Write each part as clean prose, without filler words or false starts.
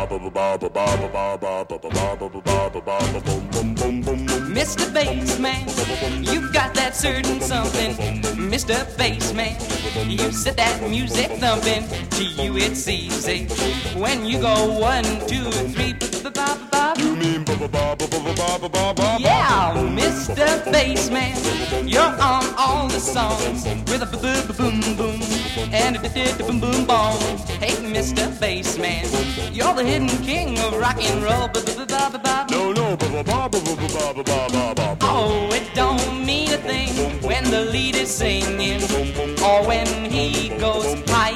Mr. Bassman, you've got that certain something. Mr. Bassman, you set that music thumping. To you it's easy when you go 1, 2, 3. You mean yeah, Mr. Bassman, you're on all the songs with a boom boom and a boom boom bong. Hey, Mr. Bassman, you're the hidden king of rock and roll. No. Oh, it don't mean a thing when the lead is singing or when he goes hi.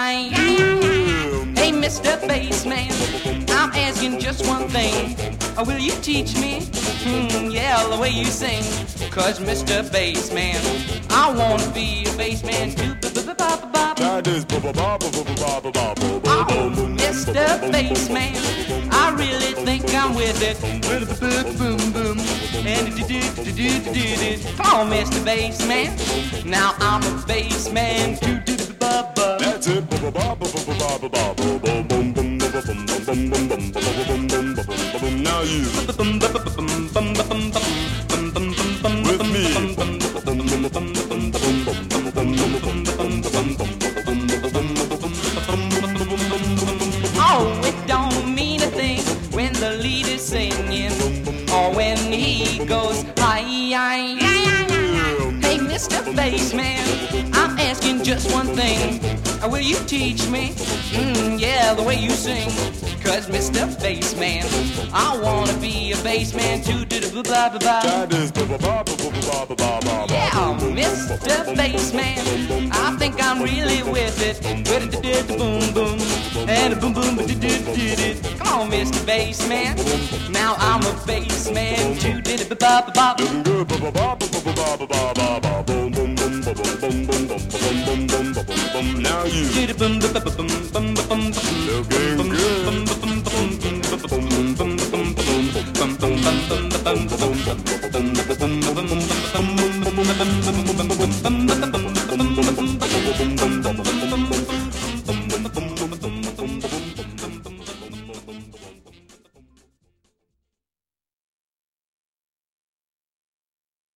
Hey, Mr. Bassman, I'm asking just one thing. Will you teach me? Yeah, the way you sing. Cause Mr. Bassman, I wanna be a bassman too. That is Oh, Mr. Bassman, I really think I'm with it. Boom boom and come on, Mr. Bassman. Now I'm a bassman too. That's it. Now you with me. Oh, it don't mean a thing when the lead is singing or when he goes hi. Hey, Mr. Bassman, I'm asking just one thing. Will you teach me? Yeah, the way you sing. Cause Mr. Bassman, I wanna be a bassman too. That is Yeah, Mr. Bassman, I think I'm really with it. Boom boom and boom boom. Come on, Mr. Bassman. Now I'm a bassman too. looking good. Now you looking good.